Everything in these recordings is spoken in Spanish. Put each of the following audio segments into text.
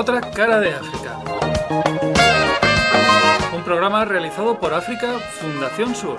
otra cara de África. Un programa realizado por África Fundación Sur.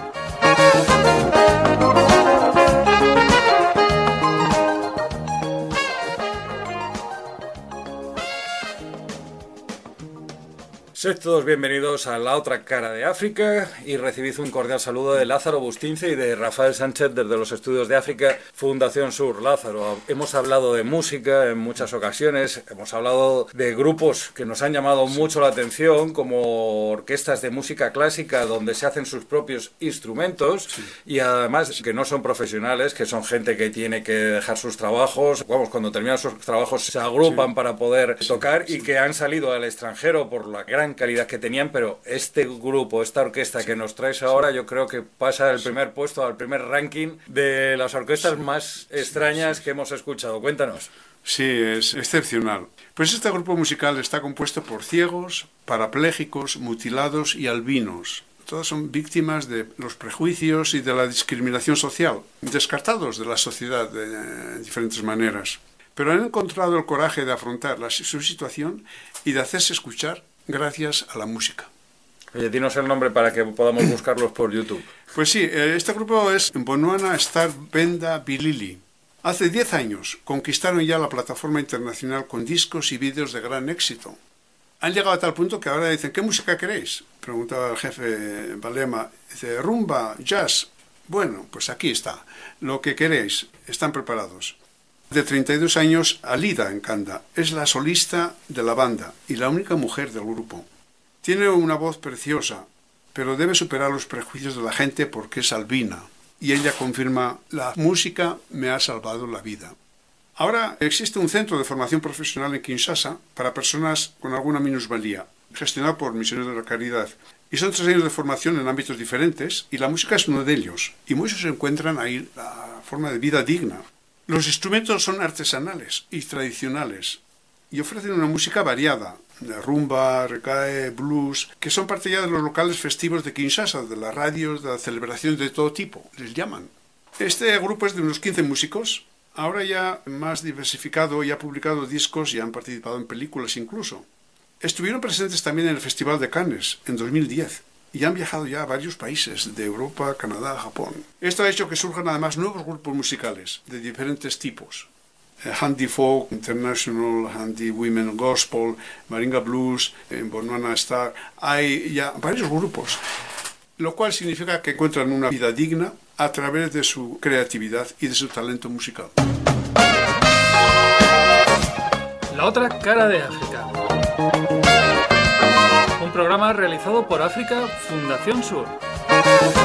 Sed todos bienvenidos a La Otra Cara de África y recibid un cordial saludo de Lázaro Bustince y de Rafael Sánchez desde los estudios de África Fundación Sur. Lázaro, hemos hablado de música en muchas ocasiones, hemos hablado de grupos que nos han llamado mucho la atención, como orquestas de música clásica donde se hacen sus propios instrumentos y además que no son profesionales, que son gente que tiene que dejar sus trabajos, cuando terminan sus trabajos se agrupan para poder tocar y que han salido al extranjero por la gran calidad que tenían, pero este grupo, esta orquesta que nos traes ahora, yo creo que pasa del primer puesto al primer ranking de las orquestas más extrañas que hemos escuchado. Cuéntanos. Sí, es excepcional. Pues este grupo musical está compuesto por ciegos, parapléjicos, mutilados y albinos. Todos son víctimas de los prejuicios y de la discriminación social, descartados de la sociedad de diferentes maneras. Pero han encontrado el coraje de afrontar su situación y de hacerse escuchar gracias a la música. Oye, dinos el nombre para que podamos buscarlos por YouTube. Pues sí, este grupo es Mbonwana Star Benda Bilili. Hace 10 años conquistaron ya la plataforma internacional con discos y vídeos de gran éxito. Han llegado a tal punto que ahora dicen, ¿qué música queréis? Preguntaba el jefe Balema. Dice, rumba, jazz. Bueno, pues aquí está. Lo que queréis. Están preparados. De 32 años, Alida Nkanda es la solista de la banda y la única mujer del grupo. Tiene una voz preciosa, pero debe superar los prejuicios de la gente porque es albina. Y ella confirma, la música me ha salvado la vida. Ahora existe un centro de formación profesional en Kinshasa para personas con alguna minusvalía, gestionado por Misioneros de la Caridad. Y son 3 años de formación en ámbitos diferentes y la música es uno de ellos. Y muchos encuentran ahí la forma de vida digna. Los instrumentos son artesanales y tradicionales y ofrecen una música variada, de rumba, reggae, blues, que son parte ya de los locales festivos de Kinshasa, de las radios, de las celebraciones de todo tipo, les llaman. Este grupo es de unos 15 músicos, ahora ya más diversificado y ha publicado discos y han participado en películas incluso. Estuvieron presentes también en el Festival de Cannes en 2010. Y han viajado ya a varios países de Europa, Canadá, Japón. Esto ha hecho que surjan además nuevos grupos musicales de diferentes tipos. Handy Folk International, Handy Women Gospel, Maringa Blues, Mbonwana Star. Hay ya varios grupos, lo cual significa que encuentran una vida digna a través de su creatividad y de su talento musical. La otra cara de África. Un programa realizado por África Fundación Sur.